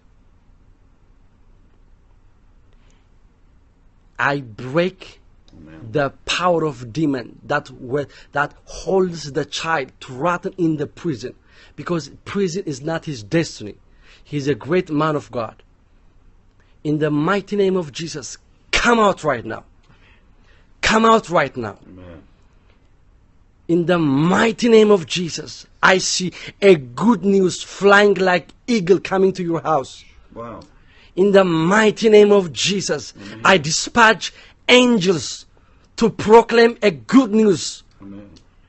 I break the power of demon that holds the child to rot in the prison, because prison is not his destiny. He's a great man of God. In the mighty name of Jesus, come out right now. Come out right now. Amen. In the mighty name of Jesus, I see a good news flying like eagle coming to your house. Wow. In the mighty name of Jesus, I dispatch angels to proclaim a good news. Amen.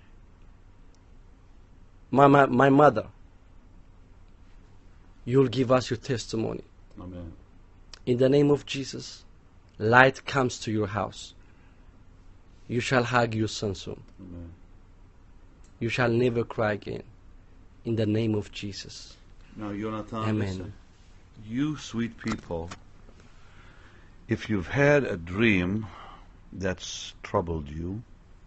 My mother, you'll give us your testimony. Amen. In the name of Jesus, light comes to your house. You shall hug your son soon. Amen. You shall never cry again. In the name of Jesus. Now, Jonathan, Amen. listen. You sweet people, if you've had a dream that's troubled you,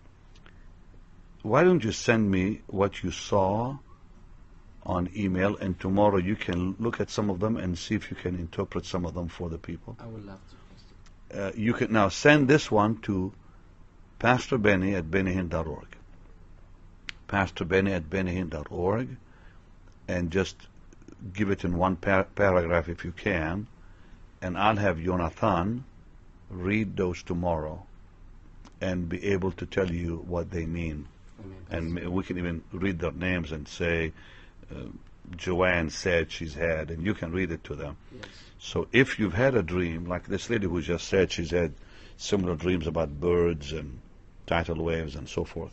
why don't you send me what you saw on email, and tomorrow you can look at some of them and see if you can interpret some of them for the people. I would love to. You can now send this one to Pastor Benny at bennyhinn.org. Pastor Benny at bennyhinn.org, and just give it in one paragraph if you can, and I'll have Jonathan read those tomorrow and be able to tell you what they mean. Amen. And we can even read their names and say, Joanne said she's had, and you can read it to them. Yes. So if you've had a dream, like this lady who just said she's had similar dreams about birds and tidal waves and so forth.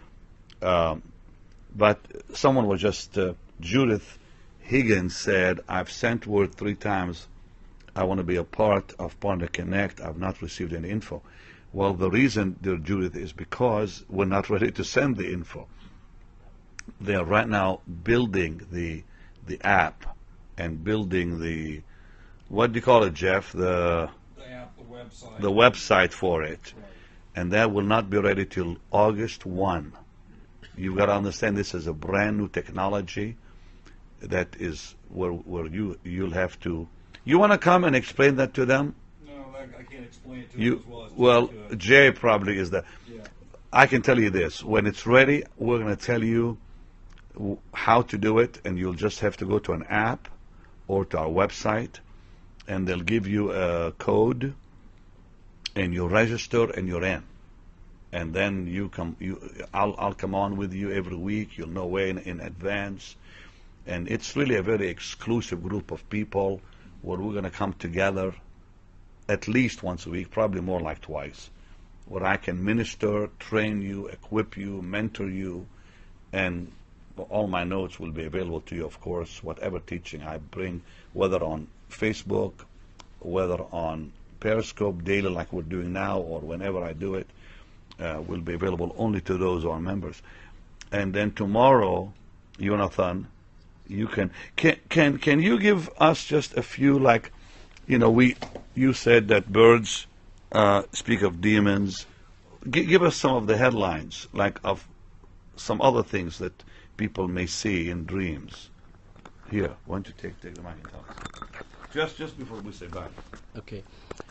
But someone was just, Judith Higgins said, I've sent word 3 times. I want to be a part of Partner Connect. I've not received any info. Well, the reason, dear Judith, is because we're not ready to send the info. They are right now building the app and building the, what do you call it, Jeff? The app, the website. The website for it. Right. And that will not be ready till August 1. You've got to understand this is a brand new technology that is where you'll have to. You want to come and explain that to them? No, I can't explain it to them as well as Well, Jay could. Jay probably is the. Yeah. I can tell you this: when it's ready, we're going to tell you how to do it, and you'll just have to go to an app or to our website, and they'll give you a code, and you register, and you're in. And then you come. I'll come on with you every week. You'll know way in advance. And it's really a very exclusive group of people where we're going to come together at least once a week, probably more like twice, where I can minister, train you, equip you, mentor you, and all my notes will be available to you, of course, whatever teaching I bring, whether on Facebook, whether on Periscope daily like we're doing now, or whenever I do it, will be available only to those who are members. And then tomorrow, Jonathan, you can you give us just a few, like, you said that birds speak of demons. Give us some of the headlines, like of some other things that people may see in dreams. Here, why don't you take the mic and tell us? Just before we say bye. Okay.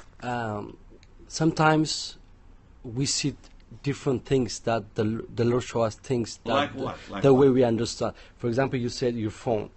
Sometimes we see different things that the Lord shows us things that Like what? Like the what? way we understand. For example, you said your phone.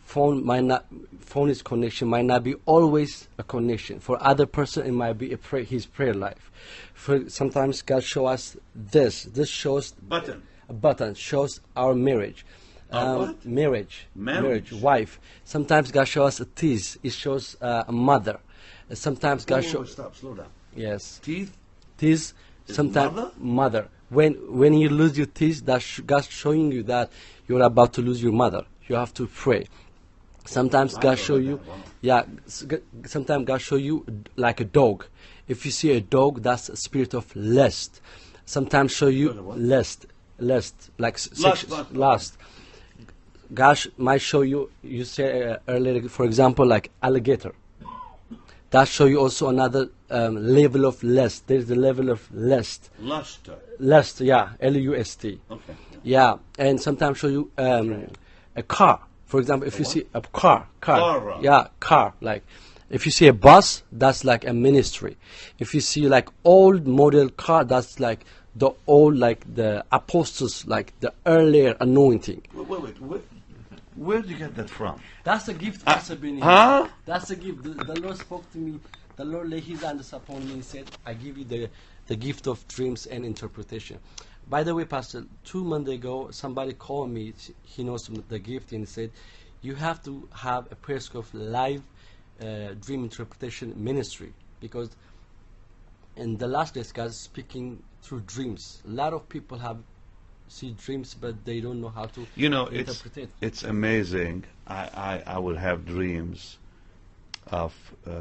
Phone is connection might not be always a connection. For other person, it might be his prayer life. Sometimes God shows us this. This shows Button. a button shows our marriage. What? Marriage, Marriage. wife. Sometimes God shows us a teeth. It shows a mother. Sometimes God shows. Stop, slow down. Yes, Teeth. teeth. Is Sometimes mother? When you lose your teeth, God's showing you that you're about to lose your mother. You have to pray. Sometimes I God know show that you, one. yeah. Sometimes God show you like a dog. If you see a dog, that's a spirit of lust. Sometimes show you What? lust, like Lust. lust. God might show you. You say earlier, for example, like alligator. That show you also another level of lust. There's the level of lust. Luster. Lust, yeah, L-U-S-T. Okay. Yeah, and sometimes show you a car. For example, if you see a car, Car. yeah, car. Like, if you see a bus, that's like a ministry. If you see like old model car, that's like the old, like the apostles, like the earlier anointing. Wait. Where did you get that from? That's a gift, Pastor Benny. Huh? That's a gift. The Lord spoke to me. The Lord laid His hands upon me and said, "I give you the gift of dreams and interpretation." By the way, Pastor, 2 months ago, somebody called me. He knows the gift, and said, "You have to have a Periscope live dream interpretation ministry, because in the last days, God is speaking through dreams. A lot of people have see dreams, but they don't know how to interpret it." It's amazing. I will have dreams of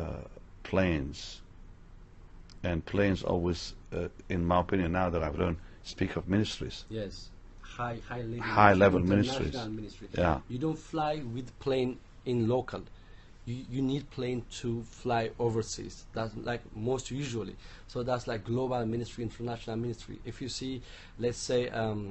planes, and planes always, in my opinion, now that I've learned, speak of ministries. Yes, high level international ministries. ministry. Yeah. You don't fly with plane in local. You need plane to fly overseas. That's like most usually. So that's like global ministry, international ministry. If you see, let's say,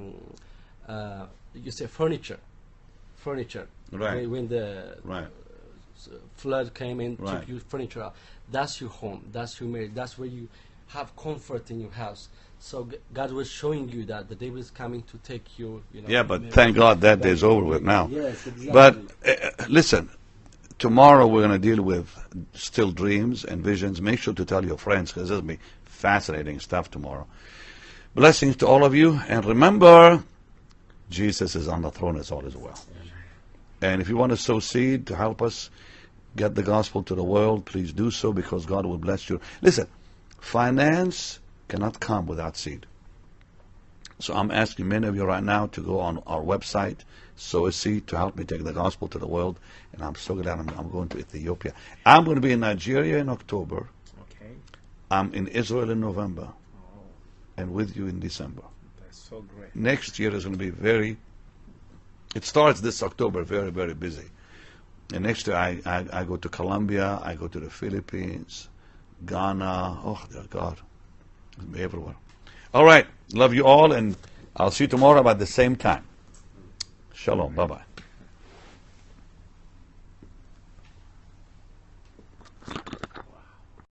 you say furniture. Right. When the Right. flood came in, Right. took your furniture out. That's your home. That's your marriage. That's where you have comfort in your house. So God was showing you that the devil is coming to take you. Yeah, but marriage. thank God that day's over with now. Yes, exactly. But listen, tomorrow we're going to deal with still dreams and visions. Make sure to tell your friends, because there's going to be fascinating stuff tomorrow. Blessings to all of you. And remember, Jesus is on the throne, as all is well. And if you want to sow seed to help us get the gospel to the world, please do so, because God will bless you. Listen, finance cannot come without seed. So I'm asking many of you right now to go on our website, sow a seed to help me take the gospel to the world. And I'm so glad I'm going to Ethiopia. I'm going to be in Nigeria in October. Okay. I'm in Israel in November. Oh, And with you in December. that's so great. Next year is going to be it starts this October, very, very busy. And next year I go to Colombia, I go to the Philippines, Ghana, oh dear God, it'll be everywhere. All right, love you all, and I'll see you tomorrow about the same time. Shalom, bye-bye.